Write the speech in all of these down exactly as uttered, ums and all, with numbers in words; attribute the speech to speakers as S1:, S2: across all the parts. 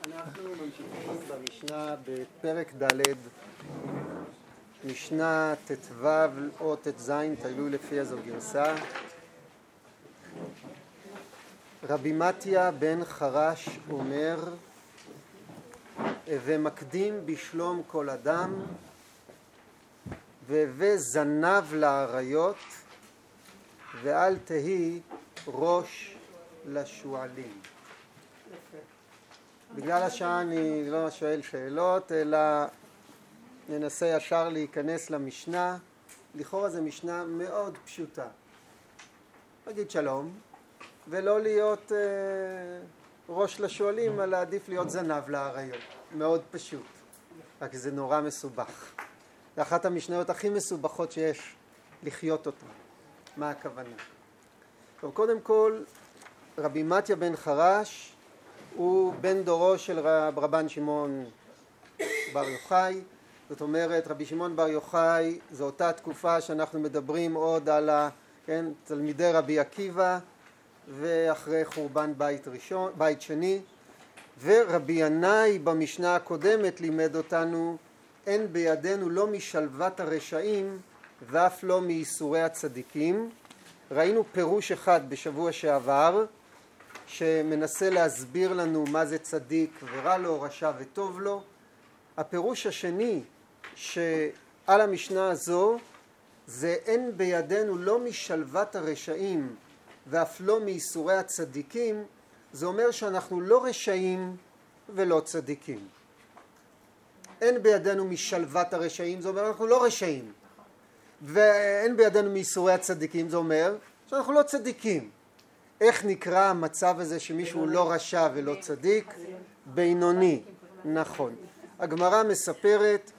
S1: אנחנו ממשיכים במשנה בפרק ד', משנה ט"ו או ט"ז, תלוי לפי איזו גרסה. רבי מתיה בן חרש אומר, ומקדים בשלום כל אדם, והווה זנב לאריות, ואל תהי ראש לשועלים. בגלל השעה אני לא שואל שאלות, אלא ננסה ישר להיכנס למשנה. לכאורה זו משנה מאוד פשוטה. נגיד שלום, ולא להיות אה, ראש לשועלים, אלא עדיף להיות זנב לאריות. מאוד פשוט, רק זה נורא מסובך. זה אחת המשניות הכי מסובכות שיש לחיות אותה. מה הכוונה? טוב, קודם כל, רבי מתיה בן חרש הוא בן דורו של רב, רבן שמעון בר יוחאי. זאת אומרת, רבי שמעון בר יוחאי זו אותה תקופה שאנחנו מדברים עוד על ה, כן, תלמידי רבי עקיבא, ואחרי חורבן בית ראשון, בית שני. ורבי ינאי במשנה הקודמת לימד אותנו, אין בידינו לא משלוות הרשעים ואף לא מייסורי הצדיקים. ראינו פירוש אחד בשבוע שעבר שמנסה להסביר לנו מה זה צדיק ורע לו, רשע וטוב לו. הפירוש השני שעל המשנה הזו זה אין בידינו לא משלוות הרשעים ואף לא מייסורי הצדיקים. זה אומר שאנחנו לא רשעים ולא צדיקים. אין בידינו משלוות הרשעים, זה אומר אנחנו לא רשעים. ואין בידינו מייסורי הצדיקים, זה אומר שאנחנו לא צדיקים. איך נקרא המצב הזה שמישהו לא רשע ולא צדיק? בינוני. נכון. הגמרא מספרת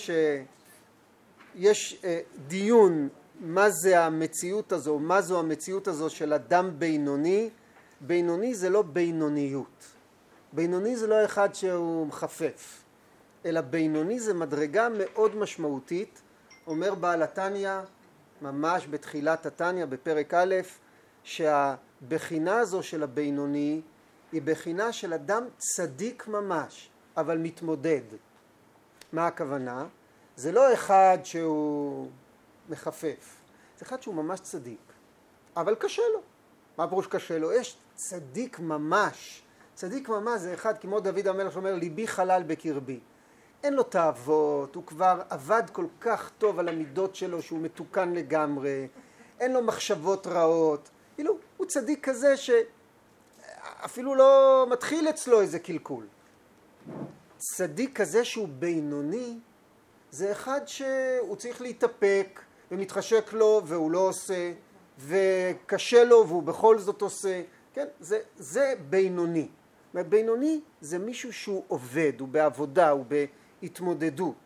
S1: שיש דיון מה זה המציאות הזו, מה זו המציאות הזו של אדם בינוני. בינוני זה לא בינוניות. בינוני זה לא אחד שהוא מחפף, אלא בינוני זה מדרגה מאוד משמעותית. אומר בעל התניא, ממש בתחילת התניא בפרק א', שהבחינה הזו של הבינוני היא בחינה של אדם צדיק ממש, אבל מתמודד. מה הכוונה? זה לא אחד שהוא מחפף, זה אחד שהוא ממש צדיק, אבל קשה לו. מה פירוש קשה לו? יש צדיק ממש. צדיק ממש זה אחד כמו דוד המלך שאומר, ליבי חלל בקרבי. אין לו תאוות, הוא כבר עבד כל כך טוב על המידות שלו שהוא מתוקן לגמרי, אין לו מחשבות רעות. כאילו, הוא צדיק כזה שאפילו לא מתחיל אצלו איזה קלקול. צדיק כזה שהוא בינוני, זה אחד שהוא צריך להתאפק ומתחשק לו והוא לא עושה, וקשה לו והוא בכל זאת עושה. כן? זה, זה בינוני. בינוני זה מישהו שהוא עובד, הוא בעבודה, הוא בהתמודדות.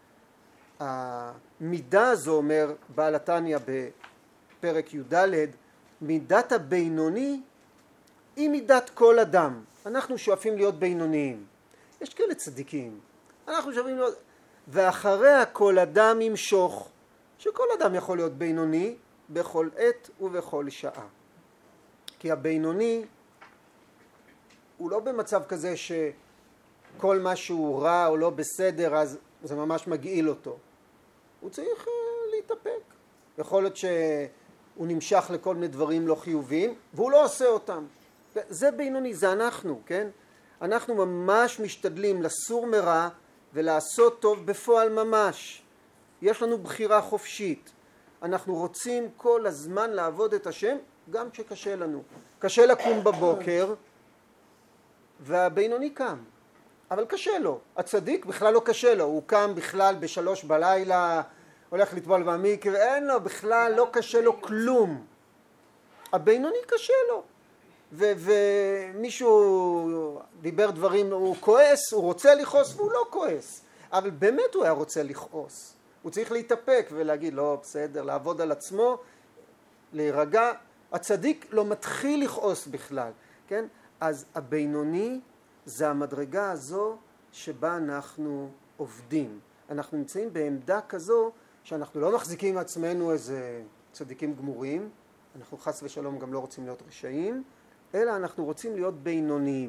S1: המידה הזו, אומר בעל התניא בפרק י"ד, מידת הבינוני היא מידת כל אדם. אנחנו שואפים להיות בינוניים. יש כאלה צדיקים. אנחנו שואפים להיות... ואחריה כל אדם ימשוך, שכל אדם יכול להיות בינוני בכל עת ובכל שעה. כי הבינוני הוא לא במצב כזה שכל מה שהוא רע או לא בסדר אז זה ממש מגעיל אותו. הוא צריך להתאפק. יכול להיות שהוא נמשך לכל מיני דברים לא חיוביים והוא לא עושה אותם. זה בינוני, זה אנחנו, כן? אנחנו ממש משתדלים לסור מרע ולעשות טוב בפועל ממש. יש לנו בחירה חופשית. אנחנו רוצים כל הזמן לעבוד את השם גם כשקשה לנו. קשה לקום בבוקר והבינוני קם, אבל קשה לו. הצדיק בכלל לא קשה לו, הוא קם בכלל בשלוש בלילה, הולך לטבול במקווה, אין לו בכלל, לא קשה לו כלום. הבינוני קשה לו. ו- ומישהו דיבר דברים, הוא כועס, הוא רוצה לכעוס והוא לא כועס, אבל באמת הוא היה רוצה לכעוס. הוא צריך להתאפק ולהגיד לא בסדר, לעבוד על עצמו, להירגע. הצדיק לא מתחיל לכעוס בכלל, כן? אז הבינוני זה המדרגה הזו שבה אנחנו עובדים. אנחנו נמצאים בעמדה כזו שאנחנו לא מחזיקים עצמנו איזה צדיקים גמורים, אנחנו חס ושלום גם לא רוצים להיות רשעים, אלא אנחנו רוצים להיות בינוניים.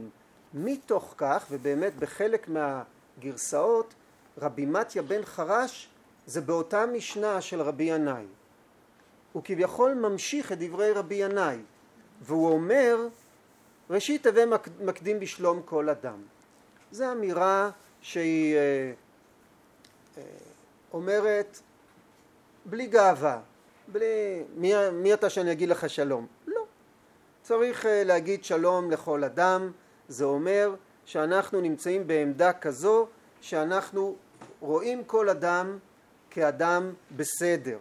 S1: מתוך כך, ובאמת בחלק מהגרסאות, רבי מתיה בן חרש זה באותה משנה של רבי ינאי. הוא כביכול ממשיך את דברי רבי ינאי, והוא אומר, ראשית הווה מקדים בשלום כל אדם. זו אמירה שהיא אה, אה, אומרת, בלי גאווה, בלי, מי, מי אתה שאני אגיד לך שלום? לא. צריך אה, להגיד שלום לכל אדם, זה אומר שאנחנו נמצאים בעמדה כזו, שאנחנו רואים כל אדם כאדם בסדר.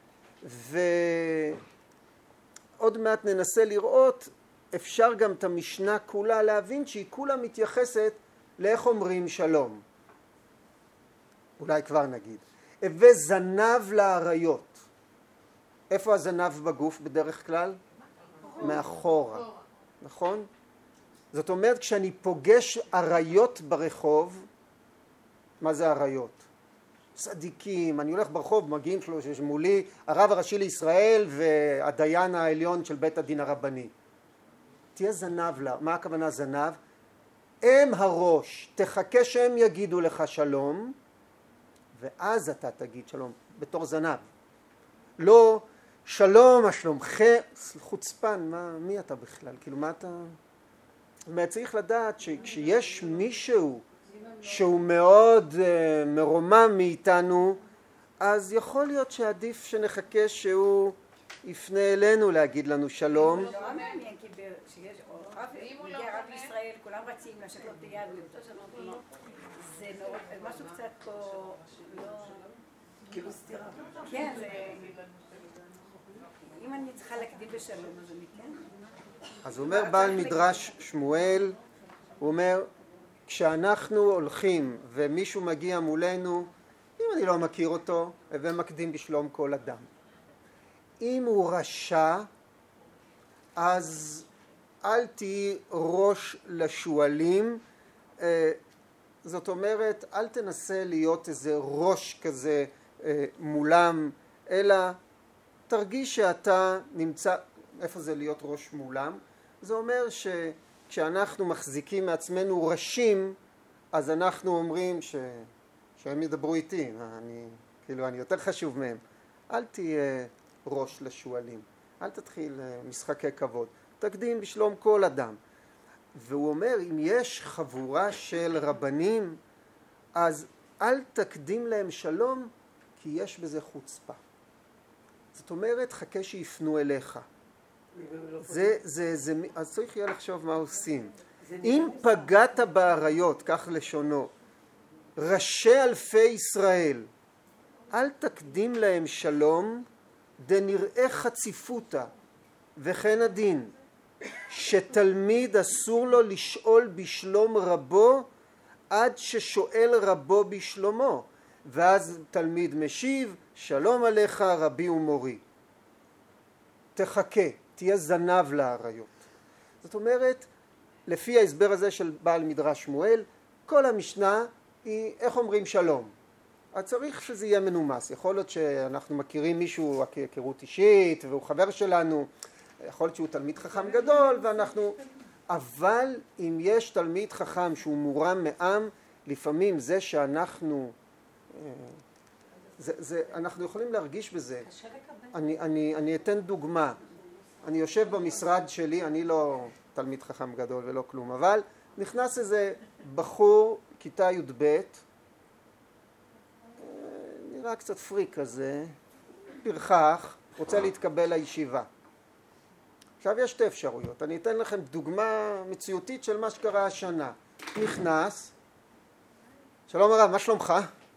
S1: ועוד מעט ננסה לראות, אפשר גם את המשנה כולה להבין שהיא כולה מתייחסת לאיך אומרים שלום. אולי כבר נגיד. הווה זנב לאריות. איפה הזנב בגוף בדרך כלל? מאחורה. נכון? זאת אומרת, כשאני פוגש אריות ברחוב, מה זה אריות? צדיקים, אני הולך ברחוב, מגיעים שלו שיש מולי הרב הראשי לישראל והדיין העליון של בית הדין הרבני. תהיה זנב לה. מה הכוונה זנב? הם הראש, תחכה שהם יגידו לך שלום, ואז אתה תגיד שלום, בתור זנב. לא, שלום, השלומך, חוצפן, מה, מי אתה בכלל? כאילו, מה אתה... צריך לדעת שכשיש מישהו שהוא מאוד uh, מרומם מאיתנו, אז יכול להיות שעדיף שנחכה שהוא יפנה אלינו להגיד לנו שלום.
S2: זה לא מעניין, כי כשיש מגיע רב ישראל, כולם רצים לשקלות את היד ולבטא שלום, זה מאוד, משהו קצת פה לא... כאילו סתירה. כן, זה... אם אני צריכה להקדים בשלום, אז אני כן.
S1: אז הוא אומר בעל מדרש שמואל, הוא אומר, כשאנחנו הולכים ומישהו מגיע מולנו, אם אני לא מכיר אותו, הווה מקדים בשלום כל אדם. אם הוא רשע, אז אל תהי ראש לשועלים, זאת אומרת, אל תנסה להיות איזה ראש כזה מולם, אלא תרגיש שאתה נמצא, איפה זה להיות ראש מולם? זה אומר שכשאנחנו מחזיקים מעצמנו ראשים, אז אנחנו אומרים ש... שהם ידברו איתי, אני, כאילו, אני יותר חשוב מהם. אל תהיה ראש לשועלים, אל תתחיל משחקי כבוד, תקדים בשלום כל אדם. והוא אומר, אם יש חבורה של רבנים, אז אל תקדים להם שלום, כי יש בזה חוצפה. זאת אומרת, חכה שיפנו אליך. זה, זה, זה, אז צריך יהיה לחשוב מה עושים. אם פגעת באריות, כך לשונו, ראשי אלפי ישראל, אל תקדים להם שלום, דנראה חציפותה, וכן הדין, שתלמיד אסור לו לשאול בשלום רבו, עד ששואל רבו בשלומו, ואז תלמיד משיב, שלום עליך רבי ומורי. תחכה, תהיה זנב לאריות. זאת אומרת, לפי ההסבר הזה של בעל מדרש שמואל, כל המשנה היא איך אומרים שלום. אז צריך שזה יהיה מנומס. יכול להיות שאנחנו מכירים מישהו היכרות אישית והוא חבר שלנו, יכול להיות שהוא תלמיד חכם גדול ואנחנו... אבל אם יש תלמיד חכם שהוא מורם מעם, לפעמים זה שאנחנו... זה, זה, אנחנו יכולים להרגיש בזה. אני, אני, אני אתן דוגמה. אני יושב במשרד שלי, אני לא תלמיד חכם גדול ולא כלום, אבל נכנס איזה בחור, כיתה י' ב', נראה קצת פריק כזה, פרחח, רוצה להתקבל לישיבה. עכשיו יש שתי אפשרויות, אני אתן לכם דוגמה מציאותית של מה שקרה השנה. נכנס, שלום הרב, מה שלומך?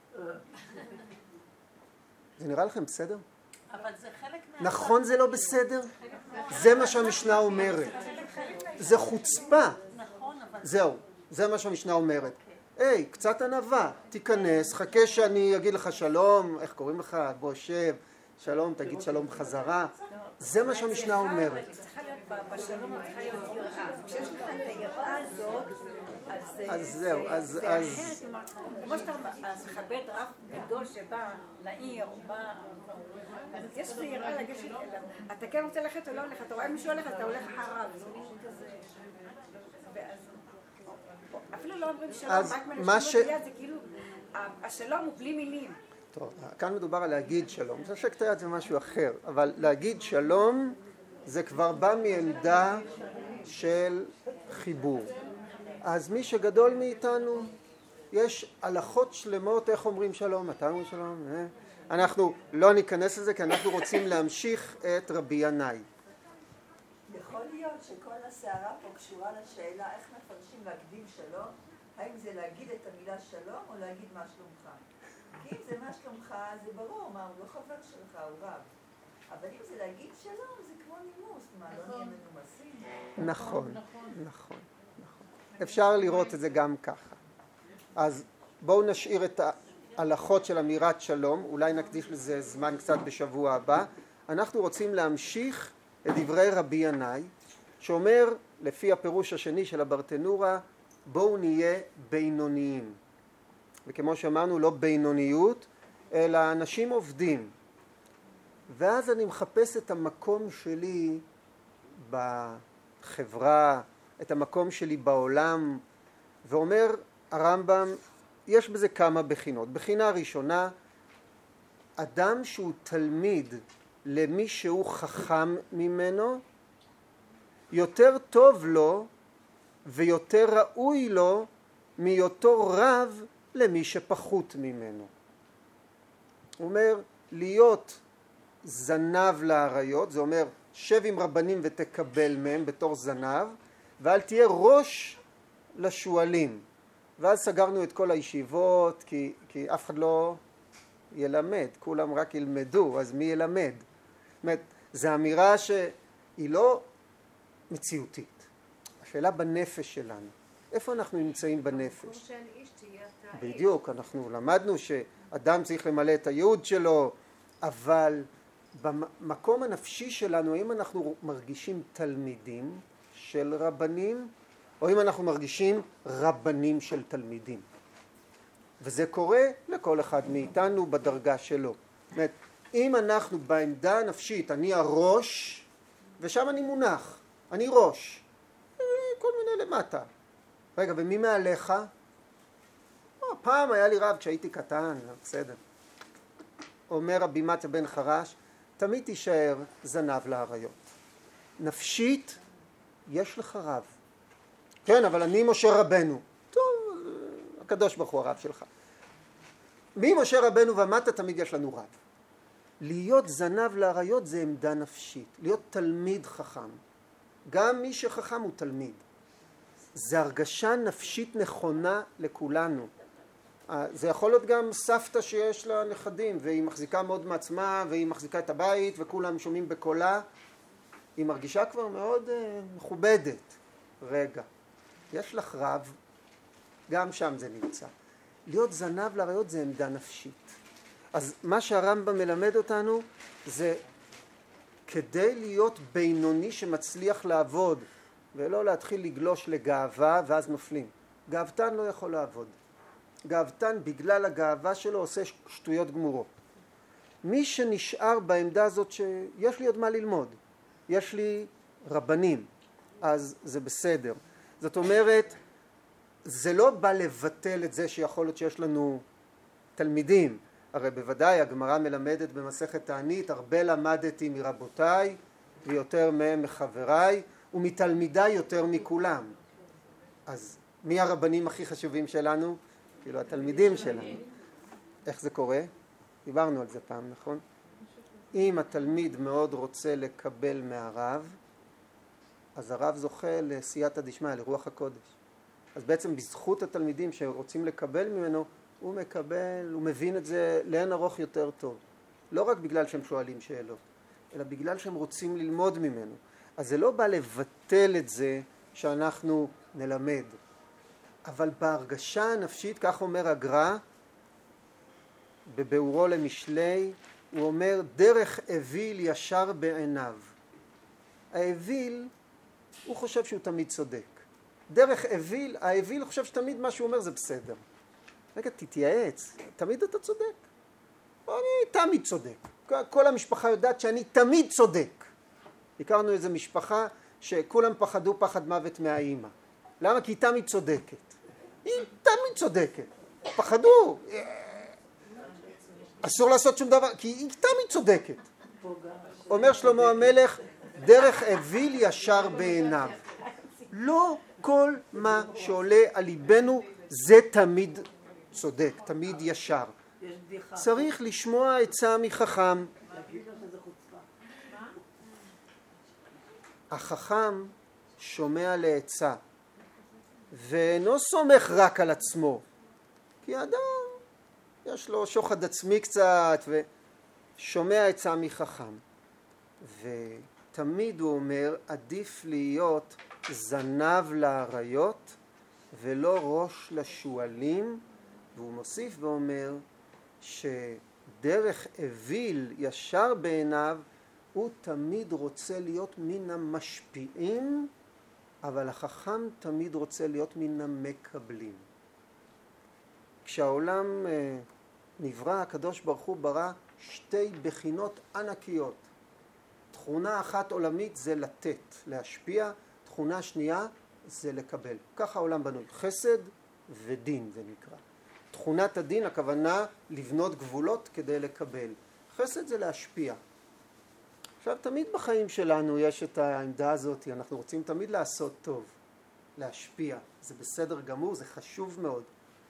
S1: זה נראה לכם בסדר?
S3: אבל זה חלק מה...
S1: נכון זה לא בסדר? זה מה שהמשנה אומרת. זה חוצפה. זהו, זה מה שהמשנה אומרת. היי, קצת ענווה, תיכנס, חכה שאני אגיד לך שלום, איך קוראים לך? בוא שב, שלום, תגיד שלום בחזרה. זה מה שהמשנה אומרת.
S2: צריכה להיות בשלום, צריכה להיות יראה. כשיש לך את היראה הזאת,
S1: אז זהו, אז...
S2: זה אחרת, כמו שאתה מכבד רב גדול שבא לעיר, או בא... אז יש לי יראה לגשת אליו. אתה כן רוצה ללכת או לא הולך, אתה רואה מישהו הולך, אתה הולך אחריו. אפילו לא אומרים שלום,
S1: אז
S2: רק
S1: מה
S2: מנשקים
S1: ש-
S2: לו את היד, זה כאילו, השלום הוא בלי מילים.
S1: טוב, כאן מדובר על להגיד שלום. לנשק את היד זה משהו אחר, אבל להגיד שלום זה כבר בא מעמדה של חיבור. אז מי שגדול מאיתנו, יש הלכות שלמות איך אומרים שלום, מתי אומרים שלום, אה? אנחנו לא ניכנס לזה כי אנחנו רוצים להמשיך את רבי ינאי.
S4: יכול להיות שכל הסערה פה קשורה לשאלה איך מפרשים להקדים שלום, האם זה להגיד את המילה שלום או להגיד מה שלומך. כי אם זה מה שלומך זה ברור, מה הוא לא חבר שלך, הוא רב. אבל אם זה להגיד שלום זה כמו נימוס, מה לא נהיה מנומסים?
S1: נכון, נכון, נכון. אפשר לראות את זה גם ככה. אז בואו נשאיר את ההלכות של אמירת שלום, אולי נקדיש לזה זמן קצת בשבוע הבא. אנחנו רוצים להמשיך את דברי רבי ינאי, שאומר, לפי הפירוש השני של הברטנורה, בואו נהיה בינוניים. וכמו שאמרנו, לא בינוניות, אלא אנשים עובדים. ואז אני מחפש את המקום שלי בחברה, את המקום שלי בעולם, ואומר הרמב"ם, יש בזה כמה בחינות. בחינה ראשונה, אדם שהוא תלמיד למי שהוא חכם ממנו, יותר טוב לו ויותר ראוי לו מהיותו רב למי שפחות ממנו. הוא אומר, להיות זנב לאריות, זה אומר שב עם רבנים ותקבל מהם בתור זנב, ואל תהיה ראש לשואלים. ואז סגרנו את כל הישיבות, כי, כי אף אחד לא ילמד, כולם רק ילמדו, אז מי ילמד? זאת אומרת, זו אמירה שהיא לא מציאותית. השאלה בנפש שלנו. איפה אנחנו נמצאים בנפש? בדיוק, אנחנו למדנו שאדם צריך למלא את הייעוד שלו, אבל במקום הנפשי שלנו, האם אנחנו מרגישים תלמידים של רבנים, או אם אנחנו מרגישים רבנים של תלמידים. וזה קורה לכל אחד מאיתנו בדרגה שלו. זאת אומרת, אם אנחנו בעמדה הנפשית, אני הראש, ושם אני מונח, אני ראש, כל מיני למטה. רגע, ומי מעליך? או, פעם היה לי רב כשהייתי קטן, בסדר. אומר רבי מתיה בן חרש, תמיד תישאר זנב לאריות. נפשית, יש לך רב. כן, אבל אני משה רבנו. טוב, הקדוש ברוך הוא הרב שלך. ממשה רבנו ומטה תמיד יש לנו רב. להיות זנב לאריות זה עמדה נפשית. להיות תלמיד חכם. גם מי שחכם הוא תלמיד. זה הרגשה נפשית נכונה לכולנו. זה יכול להיות גם סבתא שיש לה נכדים, והיא מחזיקה מאוד מעצמה, והיא מחזיקה את הבית, וכולם שומעים בקולה. היא מרגישה כבר מאוד uh, מכובדת. רגע, יש לך רב, גם שם זה נמצא. להיות זנב לאריות זה עמדה נפשית. אז מה שהרמב"ם מלמד אותנו זה כדי להיות בינוני שמצליח לעבוד, ולא להתחיל לגלוש לגאווה ואז נופלים. גאוותן לא יכול לעבוד. גאוותן בגלל הגאווה שלו עושה שטויות גמורות. מי שנשאר בעמדה הזאת שיש לי עוד מה ללמוד, יש לי רבנים, אז זה בסדר. זאת אומרת, זה לא בא לבטל את זה שיכול להיות שיש לנו תלמידים. הרי בוודאי הגמרא מלמדת במסכת תענית, הרבה למדתי מרבותיי ויותר מהם מחבריי ומתלמידיי יותר מכולם. אז מי הרבנים הכי חשובים שלנו? כאילו התלמידים שלנו. איך זה קורה? דיברנו על זה פעם, נכון? אם התלמיד מאוד רוצה לקבל מהרב, אז הרב זוכה לסייעתא דשמיא, לרוח הקודש. אז בעצם בזכות התלמידים שרוצים לקבל ממנו, הוא מקבל, הוא מבין את זה לאין ארוך יותר טוב. לא רק בגלל שהם שואלים שאלות, אלא בגלל שהם רוצים ללמוד ממנו. אז זה לא בא לבטל את זה שאנחנו נלמד. אבל בהרגשה הנפשית, כך אומר הגר"א, בביאורו למשלי, הוא אומר, דרך אוויל ישר בעיניו. האוויל, הוא חושב שהוא תמיד צודק. דרך אוויל, האוויל חושב שתמיד מה שהוא אומר זה בסדר. רגע, תתייעץ, תמיד אתה צודק. אני תמיד צודק. כל המשפחה יודעת שאני תמיד צודק. הכרנו איזו משפחה שכולם פחדו פחד מוות מהאימא. למה? כי היא תמיד צודקת. היא תמיד צודקת. פחדו. אסור לעשות שום דבר, כי היא תמיד צודקת. אומר שלמה המלך, דרך אוויל ישר בעיניו. לא כל מה שעולה על ליבנו זה תמיד צודק, תמיד ישר. צריך לשמוע עצה מחכם. החכם שומע לעצה ואינו סומך רק על עצמו, כי האדם יש לו שוחד עצמי קצת ושומע עצה מחכם, ותמיד הוא אומר עדיף להיות זנב לאריות ולא ראש לשועלים, והוא מוסיף ואומר שדרך אוויל ישר בעיניו הוא תמיד רוצה להיות מן המשפיעים, אבל החכם תמיד רוצה להיות מן המקבלים. כשהעולם נברא, הקדוש ברוך הוא ברא שתי בחינות ענקיות. תכונה אחת עולמית זה לתת, להשפיע, תכונה שנייה זה לקבל. ככה העולם בנוי, חסד ודין זה נקרא. תכונת הדין הכוונה לבנות גבולות כדי לקבל. חסד זה להשפיע. עכשיו, תמיד בחיים שלנו יש את העמדה הזאת, אנחנו רוצים תמיד לעשות טוב, להשפיע. זה בסדר גמור, זה חשוב מאוד.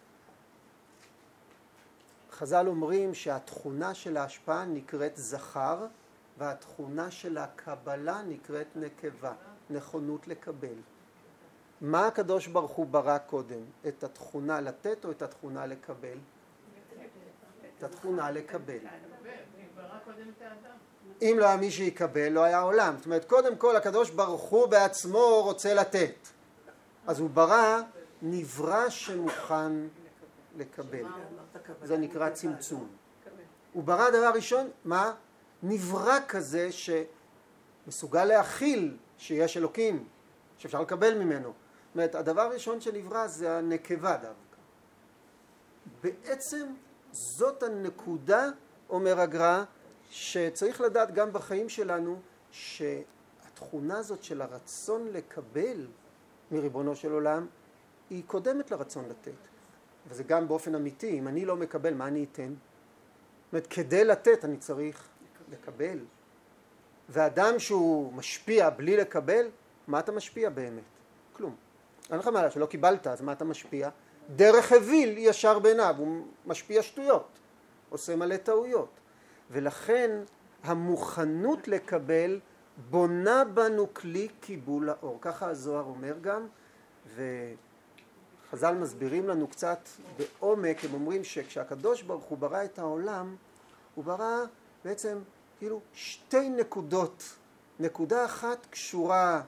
S1: חז"ל אומרים שהתכונה של ההשפעה נקראת זכר, והתכונה של הקבלה נקראת נקבה, נכונות לקבל. מה הקדוש ברוך הוא ברא קודם? את התכונה לתת או את התכונה לקבל? את התכונה לקבל. אם לא היה מי שיקבל, לא היה עולם. זאת אומרת, קודם כל הקדוש ברוך הוא בעצמו רוצה לתת. אז הוא ברא נברא שמוכן לקבל. זה נקרא צמצום. הוא ברא דבר ראשון, מה? נברא כזה שמסוגל להכיל שיש אלוקים, שאפשר לקבל ממנו. זאת אומרת, הדבר הראשון שנברא זה הנקבה דווקא. בעצם זאת הנקודה, אומר הגר"א, שצריך לדעת גם בחיים שלנו שהתכונה הזאת של הרצון לקבל מריבונו של עולם היא קודמת לרצון לתת. וזה גם באופן אמיתי, אם אני לא מקבל, מה אני אתן? זאת אומרת, כדי לתת אני צריך לקבל. ואדם שהוא משפיע בלי לקבל, מה אתה משפיע באמת? כלום. אין לך מה, שלא קיבלת, אז מה אתה משפיע? דרך אוויל ישר בעיניו, הוא משפיע שטויות, עושה מלא טעויות. ולכן המוכנות לקבל בונה בנו כלי קיבול האור. ככה הזוהר אומר גם, וחז"ל מסבירים לנו קצת בעומק, הם אומרים שכשהקדוש ברוך הוא ברא את העולם, הוא ברא בעצם כאילו שתי נקודות. נקודה אחת קשורה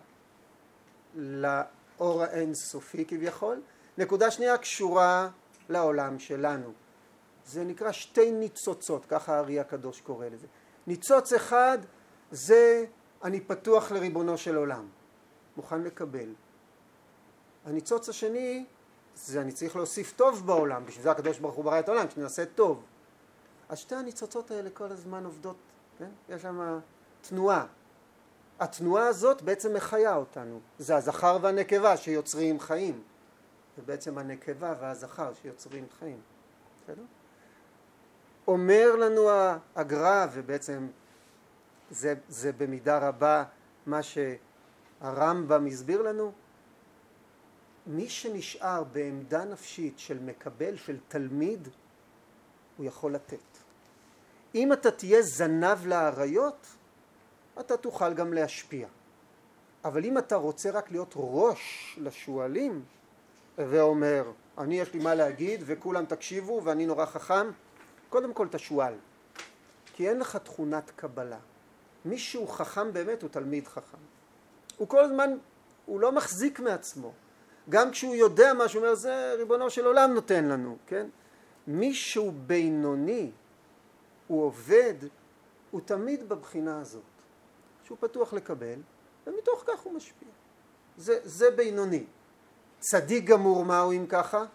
S1: לאור האינסופי כביכול, נקודה שנייה קשורה לעולם שלנו. זה נקרא שתי ניצוצות, ככה הארי הקדוש קורא לזה. ניצוץ אחד זה אני פתוח לריבונו של עולם, מוכן לקבל. הניצוץ השני זה אני צריך להוסיף טוב בעולם, בשביל זה הקדוש ברוך הוא ברא את העולם, שנעשה טוב. אז שתי הניצוצות האלה כל הזמן עובדות, כן? יש שם תנועה. התנועה הזאת בעצם מחיה אותנו. זה הזכר והנקבה שיוצרים חיים. זה בעצם הנקבה והזכר שיוצרים חיים. בסדר? אומר לנו הגר"א, ובעצם זה, זה במידה רבה מה שהרמב"ם מסביר לנו, מי שנשאר בעמדה נפשית של מקבל, של תלמיד, הוא יכול לתת. אם אתה תהיה זנב לאריות, אתה תוכל גם להשפיע. אבל אם אתה רוצה רק להיות ראש לשועלים, ואומר, אני יש לי מה להגיד וכולם תקשיבו ואני נורא חכם, קודם כל תשועל. כי אין לך תכונת קבלה. מי שהוא חכם באמת הוא תלמיד חכם. הוא כל הזמן, הוא לא מחזיק מעצמו. גם כשהוא יודע מה שהוא אומר, זה ריבונו של עולם נותן לנו, כן? מי שהוא בינוני, הוא עובד, הוא תמיד בבחינה הזאת. שהוא פתוח לקבל, ומתוך כך הוא משפיע. זה, זה בינוני. צדיק גמור מהו אם ככה?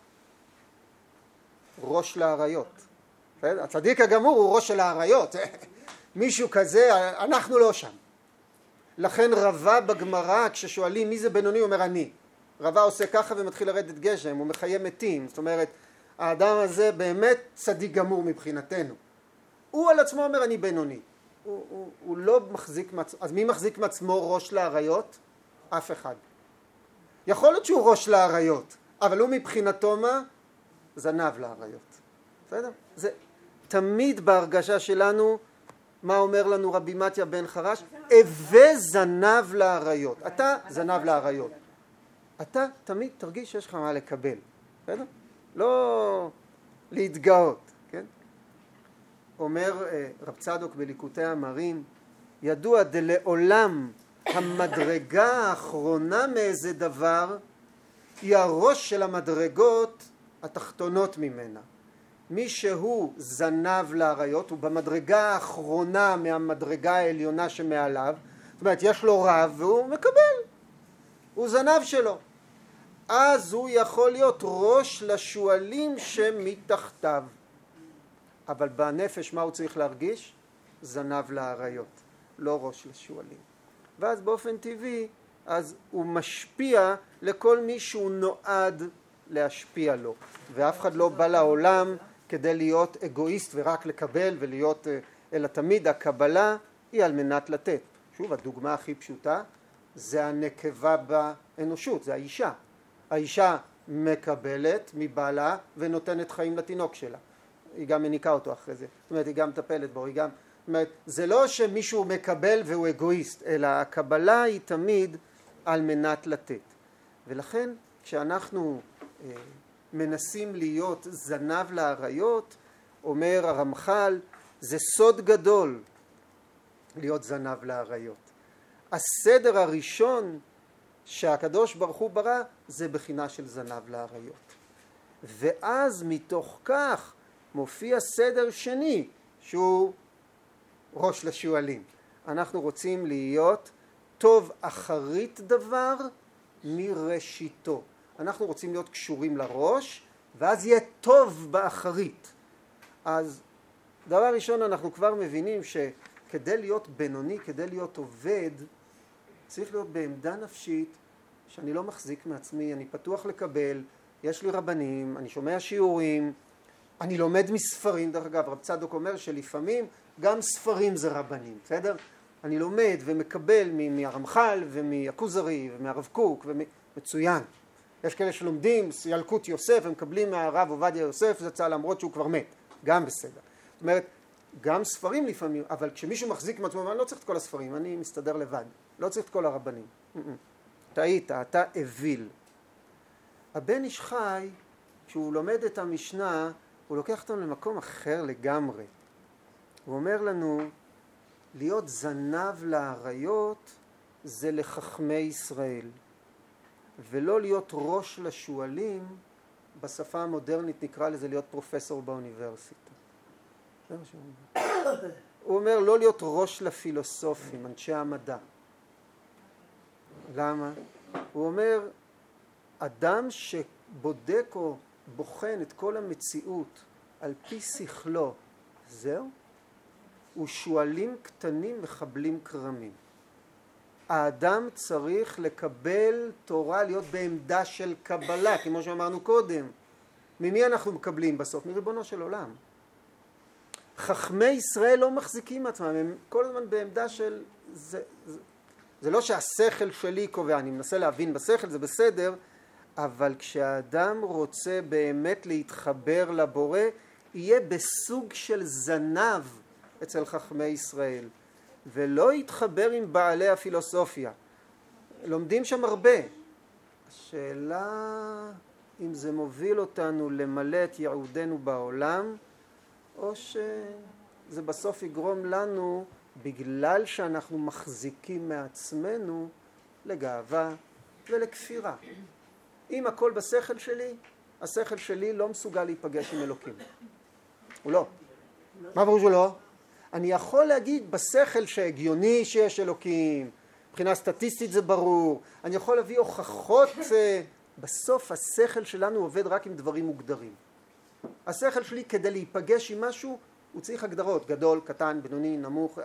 S1: ראש לאריות. הצדיק הגמור הוא ראש של האריות. מישהו כזה, אנחנו לא שם. לכן רבה בגמרא, כששואלים מי זה בינוני, הוא אומר אני. רבה עושה ככה ומתחיל לרדת גשם, הוא מחיה מתים, זאת אומרת, האדם הזה באמת צדיק גמור מבחינתנו. הוא על עצמו אומר אני בינוני, הוא, הוא, הוא לא מחזיק מעצמו, אז מי מחזיק מעצמו ראש לאריות? אף אחד. יכול להיות שהוא ראש לאריות, אבל הוא מבחינתו מה? זנב לאריות. בסדר? זה תמיד בהרגשה שלנו, מה אומר לנו רבי מתיה בן חרש? הווה זנב לאריות. אתה זנב לאריות. אתה תמיד תרגיש שיש לך מה לקבל. בסדר? לא להתגאות. כן? אומר רב צדוק בליקוטי המרים, ידוע דלעולם המדרגה האחרונה מאיזה דבר היא הראש של המדרגות התחתונות ממנה. מי שהוא זנב לאריות הוא במדרגה האחרונה מהמדרגה העליונה שמעליו, זאת אומרת יש לו רב והוא מקבל, הוא זנב שלו, אז הוא יכול להיות ראש לשועלים שמתחתיו. אבל בנפש מה הוא צריך להרגיש? זנב לאריות, לא ראש לשועלים. ואז באופן טבעי אז הוא משפיע לכל מי שהוא נועד להשפיע לו, ואף אחד לא בא לעולם כדי להיות אגואיסט ורק לקבל ולהיות, אלא תמיד הקבלה היא על מנת לתת. שוב, הדוגמה הכי פשוטה זה הנקבה באנושות, זה האישה. האישה מקבלת מבעלה ונותנת חיים לתינוק שלה, היא גם מניקה אותו אחרי זה, זאת אומרת היא גם מטפלת בו, היא גם, זאת אומרת, זה לא שמישהו מקבל והוא אגואיסט, אלא הקבלה היא תמיד על מנת לתת. ולכן כשאנחנו אה, מנסים להיות זנב לאריות, אומר הרמח"ל, זה סוד גדול להיות זנב לאריות. הסדר הראשון שהקדוש ברוך הוא ברא זה בחינה של זנב לאריות. ואז מתוך כך מופיע סדר שני שהוא ראש לשועלים. אנחנו רוצים להיות טוב אחרית דבר מראשיתו. אנחנו רוצים להיות קשורים לראש ואז יהיה טוב באחרית. אז דבר ראשון אנחנו כבר מבינים שכדי להיות בינוני, כדי להיות עובד, צריך להיות בעמדה נפשית שאני לא מחזיק מעצמי, אני פתוח לקבל, יש לי רבנים, אני שומע שיעורים, אני לומד מספרים. דרך אגב, רב צדוק אומר שלפעמים גם ספרים זה רבנים, בסדר? אני לומד ומקבל מהרמח"ל ומהכוזרי ומהרב קוק, ומצוין. יש כאלה שלומדים ילקוט יוסף ומקבלים מהרב עובדיה יוסף זצ"ל למרות שהוא כבר מת, גם בסדר. זאת אומרת, גם ספרים לפעמים, אבל כשמישהו מחזיק מעצמו, אני לא צריך את כל הספרים, אני מסתדר לבד, לא צריך את כל הרבנים. טעית, אתה אוויל. הבן איש חי, כשהוא לומד את המשנה, הוא לוקח אותנו למקום אחר לגמרי. הוא אומר לנו, להיות זנב לאריות זה לחכמי ישראל, ולא להיות ראש לשועלים, בשפה המודרנית נקרא לזה להיות פרופסור באוניברסיטה. זה מה שהוא אומר. הוא אומר לא להיות ראש לפילוסופים, אנשי המדע. למה? הוא אומר, אדם שבודק או בוחן את כל המציאות על פי שכלו, זהו? ושועלים קטנים מחבלים כרמים. האדם צריך לקבל תורה, להיות בעמדה של קבלה, כמו שאמרנו קודם. ממי אנחנו מקבלים בסוף? מריבונו של עולם. חכמי ישראל לא מחזיקים עצמם, הם כל הזמן בעמדה של... זה, זה, זה לא שהשכל שלי קובע, אני מנסה להבין בשכל, זה בסדר, אבל כשהאדם רוצה באמת להתחבר לבורא, יהיה בסוג של זנב אצל חכמי ישראל, ולא יתחבר עם בעלי הפילוסופיה. לומדים שם הרבה. השאלה אם זה מוביל אותנו למלא את ייעודנו בעולם, או שזה בסוף יגרום לנו, בגלל שאנחנו מחזיקים מעצמנו, לגאווה ולכפירה. אם הכל בשכל שלי, השכל שלי לא מסוגל להיפגש עם אלוקים. הוא לא. מה ברור שהוא לא? אני יכול להגיד בשכל שהגיוני שיש אלוקים, מבחינה סטטיסטית זה ברור, אני יכול להביא הוכחות, בסוף השכל שלנו עובד רק עם דברים מוגדרים. השכל שלי כדי להיפגש עם משהו, הוא צריך הגדרות, גדול, קטן, בינוני, נמוך.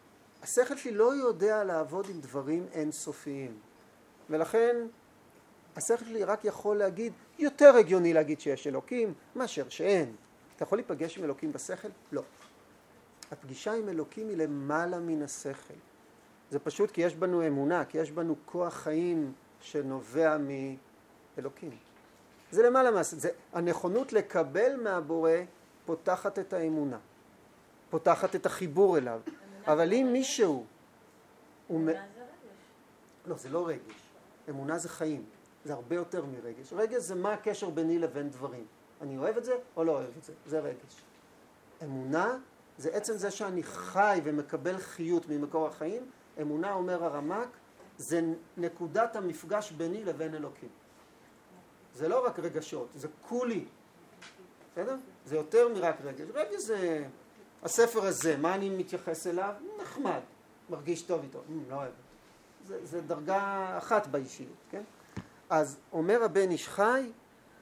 S1: השכל שלי לא יודע לעבוד עם דברים אינסופיים. ולכן השכל שלי רק יכול להגיד, יותר הגיוני להגיד שיש אלוקים, מאשר שאין. אתה יכול להיפגש עם אלוקים בשכל? לא. הפגישה עם אלוקים היא למעלה מן השכל. זה פשוט כי יש בנו אמונה, כי יש בנו כוח חיים שנובע מאלוקים. זה למעלה מהשכל. זה, הנכונות לקבל מהבורא פותחת את האמונה. פותחת את החיבור אליו. אבל אם מישהו...
S3: אמונה זה רגש.
S1: לא, זה לא רגש. אמונה זה חיים. זה הרבה יותר מרגש. רגש זה מה הקשר ביני לבין דברים. אני אוהב את זה או לא אוהב את זה. זה רגש. אמונה זה עצם זה שאני חי ומקבל חיות ממקור החיים. אמונה, אומר הרמ"ק, זה נקודת המפגש ביני לבין אלוקים. זה לא רק רגשות, זה כולי. בסדר? זה יותר מרק רגש. רגש זה... הספר הזה, מה אני מתייחס אליו? נחמד. מרגיש טוב איתו. לא אוהב. זה, זה דרגה אחת באישיות, כן? אז אומר הבן איש חי,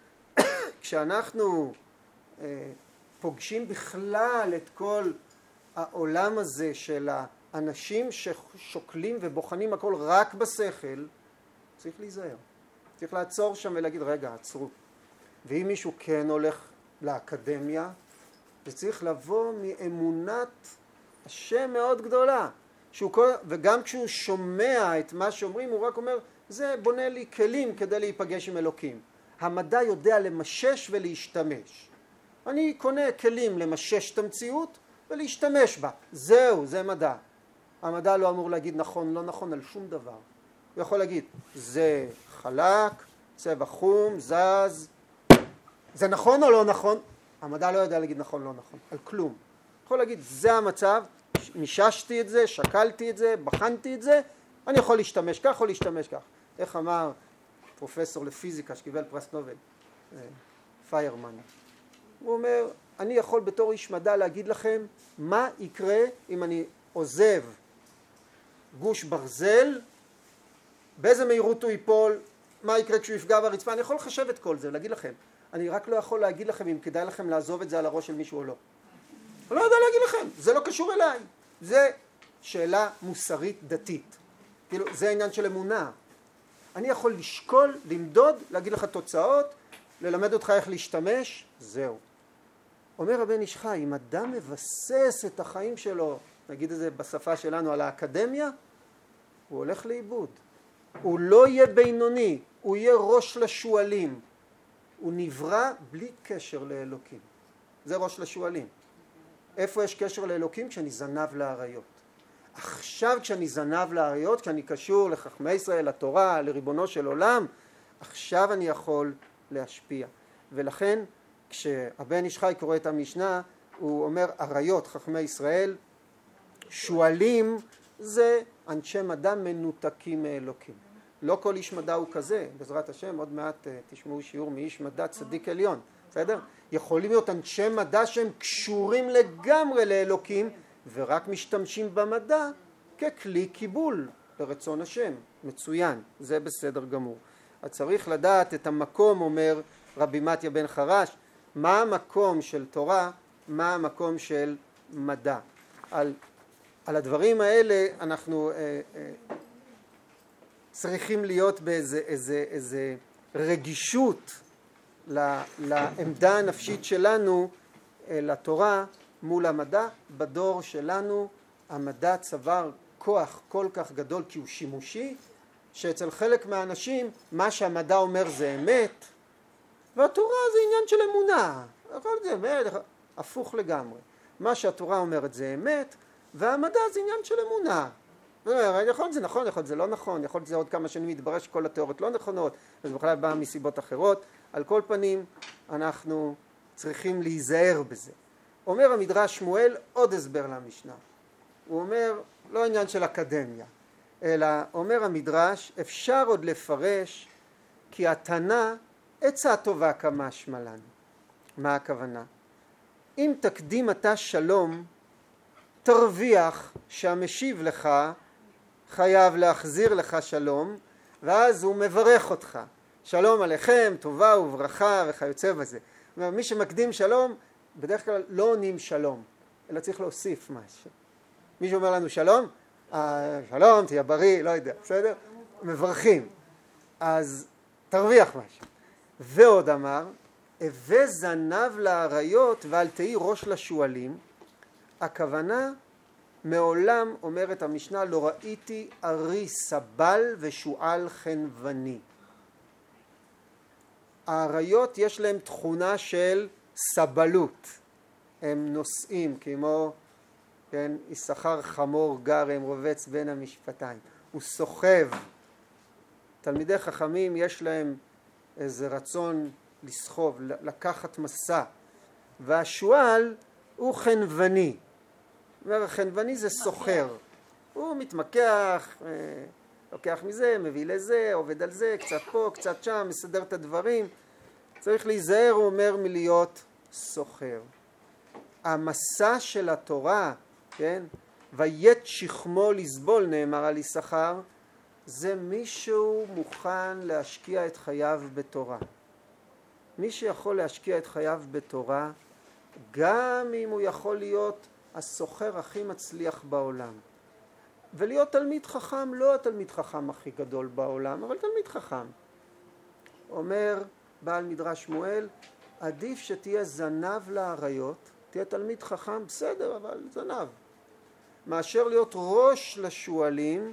S1: כשאנחנו אה, פוגשים בכלל את כל העולם הזה של האנשים ששוקלים ובוחנים הכל רק בשכל, צריך להיזהר. צריך לעצור שם ולהגיד, רגע, עצרו. ואם מישהו כן הולך לאקדמיה, זה צריך לבוא מאמונת השם מאוד גדולה. שהוא כל, וגם כשהוא שומע את מה שאומרים, הוא רק אומר, זה בונה לי כלים כדי להיפגש עם אלוקים. המדע יודע למשש ולהשתמש. אני קונה כלים למשש את המציאות ולהשתמש בה. זהו, זה מדע. המדע לא אמור להגיד נכון, לא נכון על שום דבר. הוא יכול להגיד, זה חלק, צבע חום, זז. זה נכון או לא נכון? המדע לא יודע להגיד נכון, לא נכון, על כלום. יכול להגיד, זה המצב, מיששתי את זה, שקלתי את זה, בחנתי את זה, אני יכול להשתמש כך או להשתמש כך. איך אמר פרופסור לפיזיקה שקיבל פרס נובל, פיירמן. הוא אומר, אני יכול בתור איש מדע להגיד לכם מה יקרה אם אני עוזב גוש ברזל, באיזה מהירות הוא ייפול, מה יקרה כשהוא יפגע ברצפה, אני יכול לחשב את כל זה, להגיד לכם. אני רק לא יכול להגיד לכם אם כדאי לכם לעזוב את זה על הראש של מישהו או לא. אני לא יודע להגיד לכם, זה לא קשור אליי. זה שאלה מוסרית דתית. כאילו, זה העניין של אמונה. אני יכול לשקול, למדוד, להגיד לך תוצאות, ללמד אותך איך להשתמש, זהו. אומר הבן איש חי, אם אדם מבסס את החיים שלו, נגיד את זה בשפה שלנו על האקדמיה, הוא הולך לאיבוד. הוא לא יהיה בינוני, הוא יהיה ראש לשואלים. הוא נברא בלי קשר לאלוקים. זה ראש לשואלים. איפה יש קשר לאלוקים? כשאני זנב לאריות. עכשיו כשאני זנב לאריות, כשאני קשור לחכמי ישראל, לתורה, לריבונו של עולם, עכשיו אני יכול להשפיע. ולכן כשהבן איש חי קורא את המשנה, הוא אומר אריות, חכמי ישראל, שואלים זה אנשי מדע מנותקים מאלוקים. לא כל איש מדע הוא כזה, בעזרת השם, עוד מעט תשמעו שיעור מאיש מדע צדיק עליון, בסדר? יכולים להיות אנשי מדע שהם קשורים לגמרי לאלוקים, ורק משתמשים במדע ככלי קיבול ברצון השם. מצוין, זה בסדר גמור. אז צריך לדעת את המקום, אומר רבי מתיה בן חרש, מה המקום של תורה, מה המקום של מדע. על, על הדברים האלה אנחנו... אה, אה, צריכים להיות באיזה איזה, איזה רגישות לעמדה הנפשית שלנו לתורה מול המדע. בדור שלנו המדע צבר כוח כל כך גדול כי הוא שימושי, שאצל חלק מהאנשים מה שהמדע אומר זה אמת, והתורה זה עניין של אמונה. הכל זה אמת, הפוך לגמרי. מה שהתורה אומרת זה אמת, והמדע זה עניין של אמונה. יכול להיות זה נכון, יכול להיות זה לא נכון, יכול להיות זה עוד כמה שנים יתברר שכל התיאוריות לא נכונות, וזה בכלל בא מסיבות אחרות. על כל פנים אנחנו צריכים להיזהר בזה. אומר המדרש שמואל עוד הסבר למשנה. הוא אומר לא עניין של אקדמיה, אלא אומר המדרש אפשר עוד לפרש כי התנא עצה טובה כמשמע לנו. מה הכוונה? אם תקדים אתה שלום, תרוויח שהמשיב לך חייב להחזיר לך שלום, ואז הוא מברך אותך. שלום עליכם, טובה וברכה וכיוצא בזה. זאת אומרת, מי שמקדים שלום, בדרך כלל לא עונים שלום, אלא צריך להוסיף משהו. מישהו אומר לנו שלום, אה, שלום, תהיה בריא, לא יודע, בסדר? מברכים. אז תרוויח משהו. ועוד אמר, הווה זנב לאריות ואל תהי ראש לשועלים. הכוונה, מעולם, אומרת המשנה, לא ראיתי ארי סבל ושועל חנווני. האריות יש להם תכונה של סבלות. הם נושאים כמו, כן, יששכר חמור גרם רובץ בין המשפטיים. הוא סוחב. תלמידי חכמים יש להם איזה רצון לסחוב, לקחת מסע. והשועל הוא חנווני. חנווני זה סוחר. הוא מתמקח, לוקח מזה, מביא לזה, עובד על זה, קצת פה, קצת שם, מסדר את הדברים. צריך להיזהר, הוא אומר, מלהיות סוחר. המסע של התורה, כן, ויית שכמו לסבול, נאמר על יששכר, זה מישהו מוכן להשקיע את חייו בתורה. מי שיכול להשקיע את חייו בתורה, גם אם הוא יכול להיות הסוחר הכי מצליח בעולם. ולהיות תלמיד חכם, לא התלמיד חכם הכי גדול בעולם, אבל תלמיד חכם. אומר בעל מדרש שמואל, עדיף שתהיה זנב לאריות, תהיה תלמיד חכם, בסדר, אבל זנב. מאשר להיות ראש לשועלים,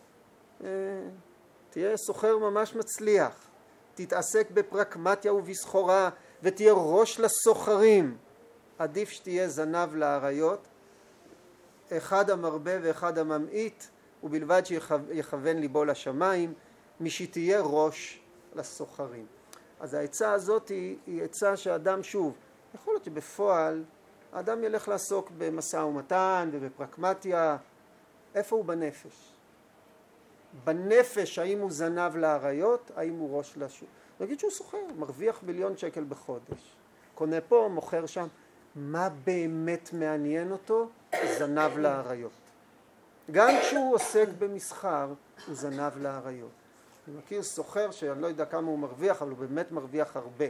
S1: תהיה סוחר ממש מצליח. תתעסק בפרקמטיה ובסחורה, ותהיה ראש לסוחרים. עדיף שתהיה זנב לאריות, אחד המרבה ואחד הממעיט, ובלבד שיכוון ליבו לשמיים, משתהיה ראש לסוחרים. אז העצה הזאת היא, היא עצה שאדם, שוב, יכול להיות שבפועל האדם ילך לעסוק במשא ומתן ובפרקמטיה. איפה הוא בנפש? בנפש, האם הוא זנב לאריות, האם הוא ראש לשוק? נגיד שהוא סוחר, מרוויח מיליון שקל בחודש. קונה פה, מוכר שם. מה באמת מעניין אותו? זנב לאריות. גם כשהוא עוסק במסחר, הוא זנב לאריות. אני מכיר סוחר שאני לא יודע כמה הוא מרוויח, אבל הוא באמת מרוויח הרבה.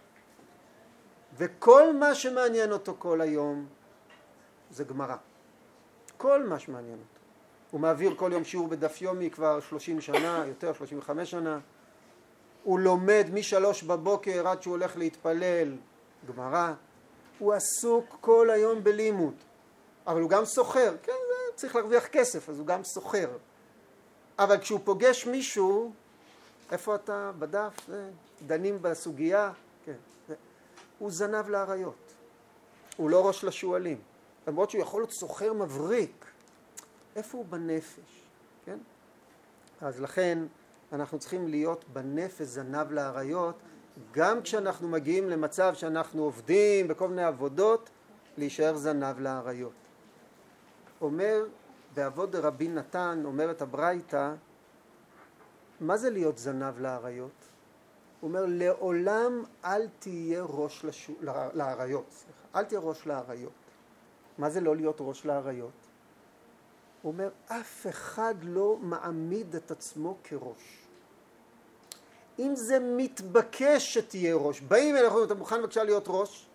S1: וכל מה שמעניין אותו כל היום זה גמרא. כל מה שמעניין אותו. הוא מעביר כל יום שיעור בדף יומי כבר שלושים שנה, יותר שלושים וחמש שנה. הוא לומד משלוש בבוקר עד שהוא הולך להתפלל גמרא. הוא עסוק כל היום בלימוד. אבל הוא גם סוחר. כן, צריך להרוויח כסף, אז הוא גם סוחר. אבל כשהוא פוגש מישהו, איפה אתה בדף? דנים בסוגיה. כן. הוא זנב לאריות. הוא לא ראש לשועלים. למרות שהוא יכול להיות סוחר מבריק. איפה הוא בנפש? כן? אז לכן אנחנו צריכים להיות בנפש זנב לאריות, גם כשאנחנו מגיעים למצב שאנחנו עובדים בכל מיני עבודות, להישאר זנב לאריות. אומר בעבוד דרבי נתן, אומרת הברייתא, מה זה להיות זנב לאריות? הוא אומר, לעולם אל תהיה ראש לשו... לאריות. סליחה. אל תהיה ראש לאריות. מה זה לא להיות ראש לאריות? הוא אומר, אף אחד לא מעמיד את עצמו כראש. אם זה מתבקש שתהיה ראש, באים אלינו, אתה מוכן בבקשה להיות ראש?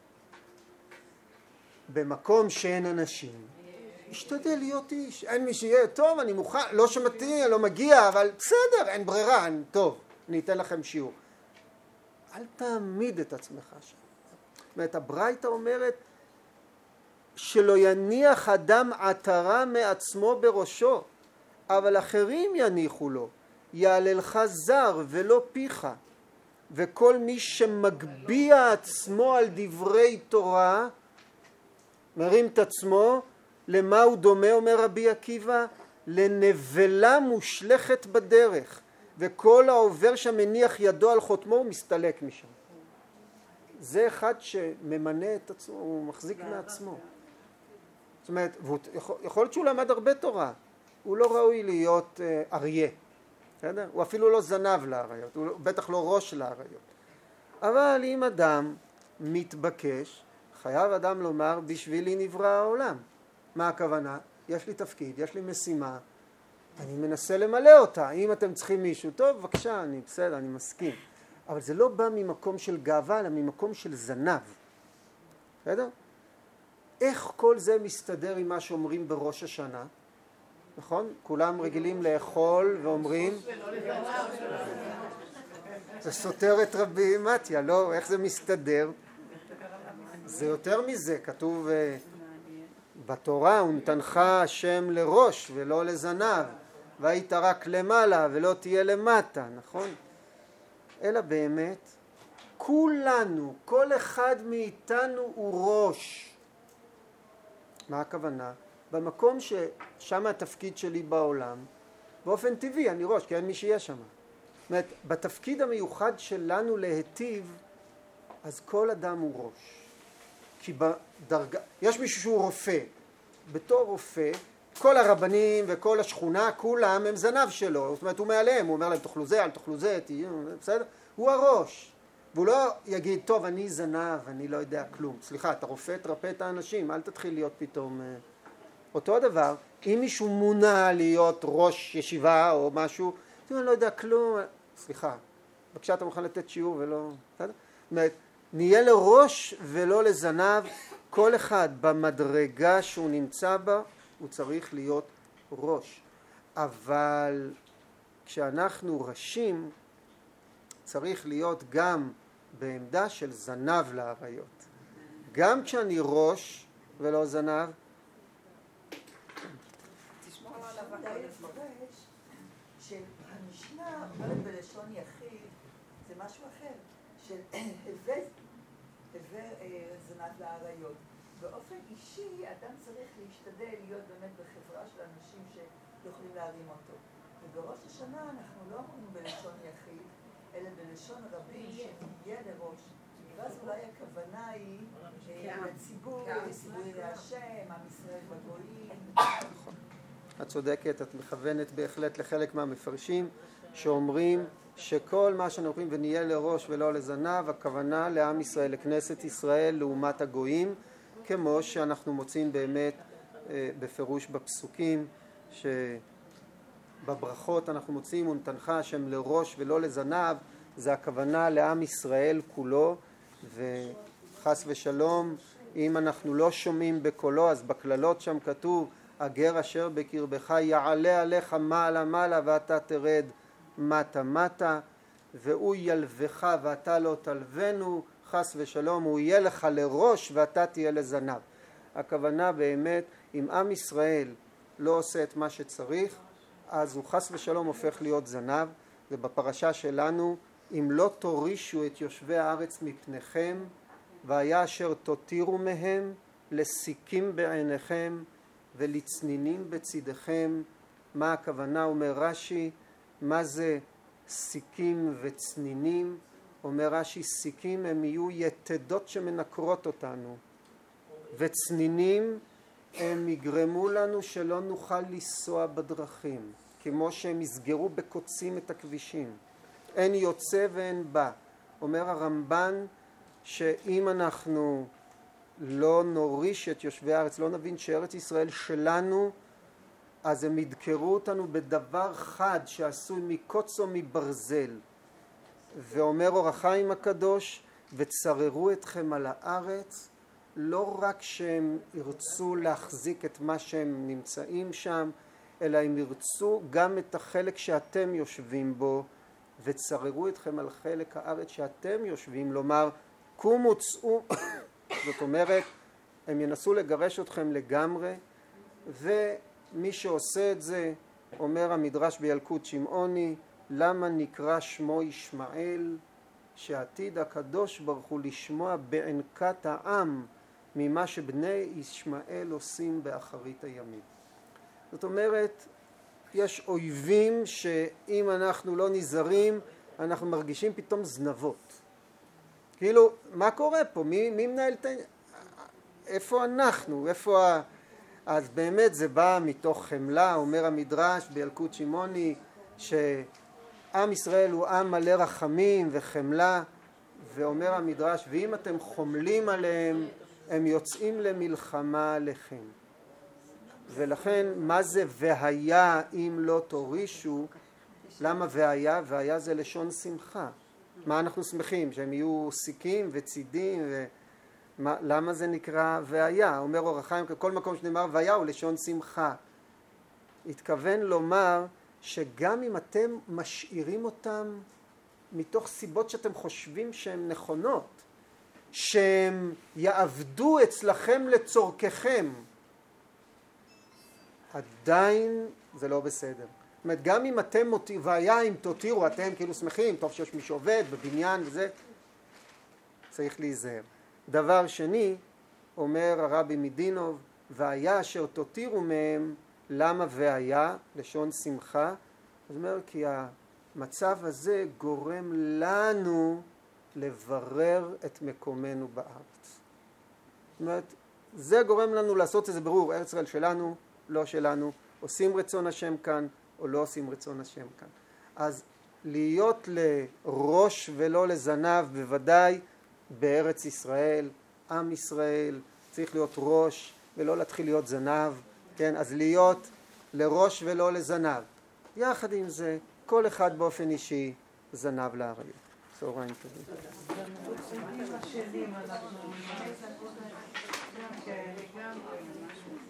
S1: במקום שאין אנשים. השתדל להיות איש, אין מי שיהיה טוב, אני מוכן, לא שמתאים, לא מגיע, אבל בסדר, אין ברירה, אני, טוב, אני אתן לכם שיעור. אל תעמיד את עצמך שם. זאת אומרת, הברייתא אומרת, שלא יניח אדם עטרה מעצמו בראשו, אבל אחרים יניחו לו, יעללך זר ולא פיך, וכל מי שמגביע עצמו על דברי תורה, מרים את עצמו, למה הוא דומה, אומר רבי עקיבא? לנבלה מושלכת בדרך, וכל העובר שמניח ידו על חותמו הוא מסתלק משם. זה אחד שממנה את עצמו, הוא מחזיק מעצמו. זאת אומרת, יכול להיות שהוא למד הרבה תורה, הוא לא ראוי להיות אריה, בסדר? הוא אפילו לא זנב לאריות, הוא בטח לא ראש לאריות. אבל אם אדם מתבקש, חייב אדם לומר, בשבילי נברא העולם. מה הכוונה? יש לי תפקיד, יש לי משימה, אני מנסה למלא אותה. אם אתם צריכים מישהו, טוב, בבקשה, אני בסדר, אני מסכים. אבל זה לא בא ממקום של גאווה, אלא ממקום של זנב. בסדר? איך כל זה מסתדר עם מה שאומרים בראש השנה? נכון? כולם רגילים לאכול ואומרים... זה סותר את רבי מתיה, לא? איך זה מסתדר? זה יותר מזה, כתוב בתורה, ונתנך השם לראש ולא לזנב, והיית רק למעלה ולא תהיה למטה, נכון? אלא באמת, כולנו, כל אחד מאיתנו הוא ראש. מה הכוונה? במקום ששם התפקיד שלי בעולם, באופן טבעי אני ראש, כי אין מי שיהיה שם. זאת אומרת, בתפקיד המיוחד שלנו להיטיב, אז כל אדם הוא ראש. כי בדרגה, יש מישהו שהוא רופא. בתור רופא, כל הרבנים וכל השכונה, כולם הם זנב שלו. זאת אומרת, הוא מעליהם, הוא אומר להם, תאכלו זה, אל תאכלו זה, תהיו, בסדר? הוא הראש. והוא לא יגיד, טוב, אני זנב, אני לא יודע כלום. סליחה, אתה רופא, תרפא את האנשים, אל תתחיל להיות פתאום... אותו הדבר, אם מישהו מונה להיות ראש ישיבה או משהו, אני לא יודע כלום, סליחה, בבקשה אתה מוכן לתת שיעור ולא... בסדר? זאת אומרת, נהיה לראש ולא לזנב, כל אחד במדרגה שהוא נמצא בה, הוא צריך להיות ראש. אבל כשאנחנו ראשים, צריך להיות גם בעמדה של זנב לאריות. גם כשאני ראש ולא זנב,
S4: תשמור עליו הכל לפרש שהמשנה אומרת בלשון יחיד זה משהו אחר, של הווה זנב לאריות. באופן אישי אדם צריך להשתדל להיות באמת בחברה של אנשים שיכולים להרים אותו. ובראש השנה אנחנו לא אומרים בלשון יחיד, אלא בלשון רבים שתהיה לראש. ואז אולי הכוונה היא לציבור, ציבורי להשם, עם ישראל בגויים.
S1: את צודקת, את מכוונת בהחלט לחלק מהמפרשים שאומרים שכל מה שאנחנו אומרים ונהיה לראש ולא לזנב, הכוונה לעם ישראל, לכנסת ישראל, לעומת הגויים, כמו שאנחנו מוצאים באמת בפירוש בפסוקים, שבברכות אנחנו מוצאים ונתנך השם לראש ולא לזנב, זה הכוונה לעם ישראל כולו, וחס ושלום, אם אנחנו לא שומעים בקולו, אז בכללות שם כתוב, הגר אשר בקרבך יעלה עליך מעלה מעלה ואתה תרד מטה מטה, והוא ילבך ואתה לא תלבנו, חס ושלום, הוא יהיה לך לראש ואתה תהיה לזנב. הכוונה באמת, אם עם ישראל לא עושה את מה שצריך, אז הוא חס ושלום הופך להיות זנב. ובפרשה שלנו, אם לא תורישו את יושבי הארץ מפניכם, והיה אשר תותירו מהם לסיכים בעיניכם ולצנינים בצדכם. מה הכוונה? אומר רש"י, מה זה סיכים וצנינים? אומר רש"י, סיכים הם יהיו יתדות שמנקרות אותנו, וצנינים הם יגרמו לנו שלא נוכל לנסוע בדרכים, כמו שהם יסגרו בקוצים את הכבישים. אין יוצא ואין בא. אומר הרמב"ן שאם אנחנו לא נוריש את יושבי הארץ, לא נבין שארץ ישראל שלנו, אז הם ידקרו אותנו בדבר חד שעשוי מקוץ או מברזל. ואומר אור החיים הקדוש, וצררו אתכם על הארץ, לא רק שהם ירצו להחזיק את מה שהם נמצאים שם, אלא הם ירצו גם את החלק שאתם יושבים בו, וצררו אתכם על חלק הארץ שאתם יושבים, לומר, קומו צאו, זאת אומרת, הם ינסו לגרש אתכם לגמרי, ומי שעושה את זה, אומר המדרש בילקוט שמעוני, למה נקרא שמו ישמעאל, שעתיד הקדוש ברוך הוא לשמוע בענקת העם, ממה שבני ישמעאל עושים באחרית הימים. זאת אומרת, יש אויבים שאם אנחנו לא נזהרים, אנחנו מרגישים פתאום זנבות. כאילו, מה קורה פה? מי, מי מנהל את... איפה אנחנו? איפה ה... אז באמת זה בא מתוך חמלה, אומר המדרש בילקוט שמעוני, שעם ישראל הוא עם מלא רחמים וחמלה, ואומר המדרש, ואם אתם חומלים עליהם, הם יוצאים למלחמה עליכם. ולכן, מה זה והיה אם לא תורישו? למה והיה? והיה זה לשון שמחה. מה אנחנו שמחים? שהם יהיו סיכים וצידים? ו... מה, למה זה נקרא והיה? אומר אור החיים, כל מקום שנאמר והיה הוא לשון שמחה. התכוון לומר שגם אם אתם משאירים אותם מתוך סיבות שאתם חושבים שהן נכונות, שהם יעבדו אצלכם לצורככם, עדיין זה לא בסדר. זאת אומרת, גם אם אתם מותיר, והיה אם תותירו, אתם כאילו שמחים, טוב שיש מי שעובד בבניין וזה, צריך להיזהר. דבר שני, אומר הרבי מדינוב, והיה אשר תותירו מהם, למה והיה? לשון שמחה. זאת אומרת, כי המצב הזה גורם לנו לברר את מקומנו בארץ. זאת אומרת, זה גורם לנו לעשות איזה ברור, ארץ ישראל שלנו, לא שלנו, עושים רצון השם כאן, או לא עושים רצון השם כאן. אז להיות לראש ולא לזנב, בוודאי בארץ ישראל, עם ישראל, צריך להיות ראש ולא להתחיל להיות זנב, כן? אז להיות לראש ולא לזנב. יחד עם זה, כל אחד באופן אישי זנב לאריות. צהריים טובים.